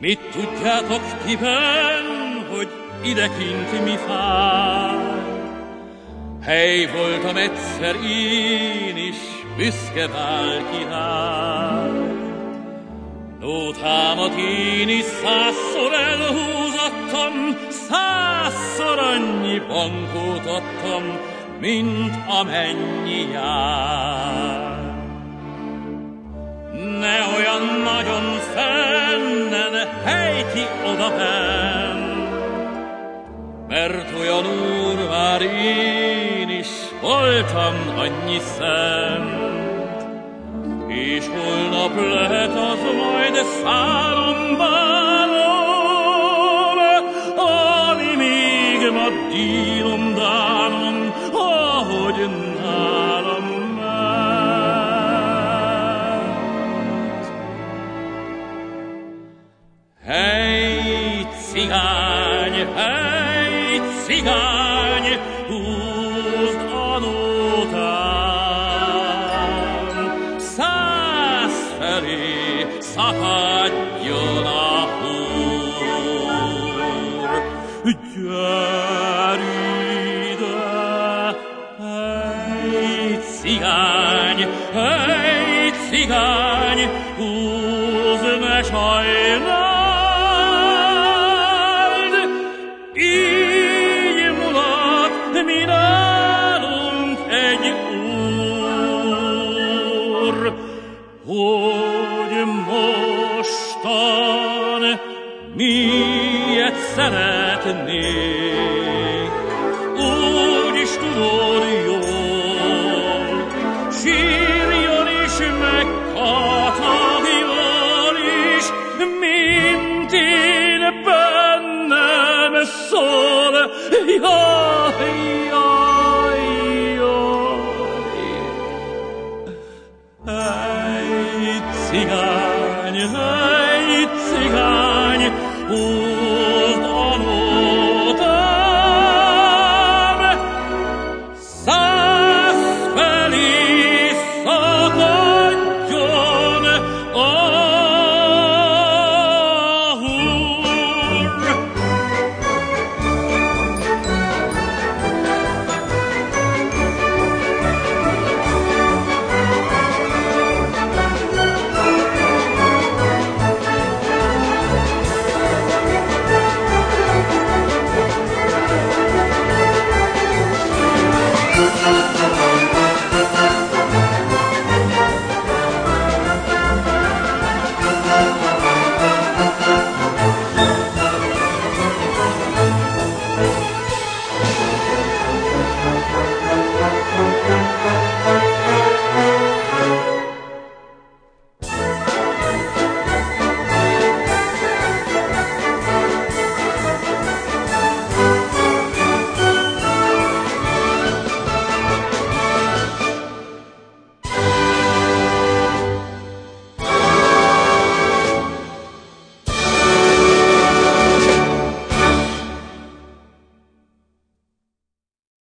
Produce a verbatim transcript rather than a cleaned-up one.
Mit tudjátok tiben, hogy idekint mi fáj? Hely voltam egyszer én is, büszke Pál király. Nótámat én is százszor elhúzattam, százszor annyi bankót adtam, mint amennyi jár. Ne olyan nagyon fennen hejti odabenn, mert olyan úr már én is voltam annyi szent, és holnap lehet az majd szálom bálom, ami még ma dínom dánom, ahogy nálam ment. Hey, cigány, hey, cigány, húzd a nótám, száz felé szakadjon a húr. Gyere ide, hey, cigány, hey, cigány, húzd, ne sajnáld, így mulat mi nálunk egy úr, hogy mostan miért szeretnék, úgy is tudod jól, sírjon is, meg katagjon is, mint én bennem szól. Jaj, jaj, jaj. Hey, cigány, hey, cigány, húzd a nótám, száz felé szakadjon a húr. Thank you.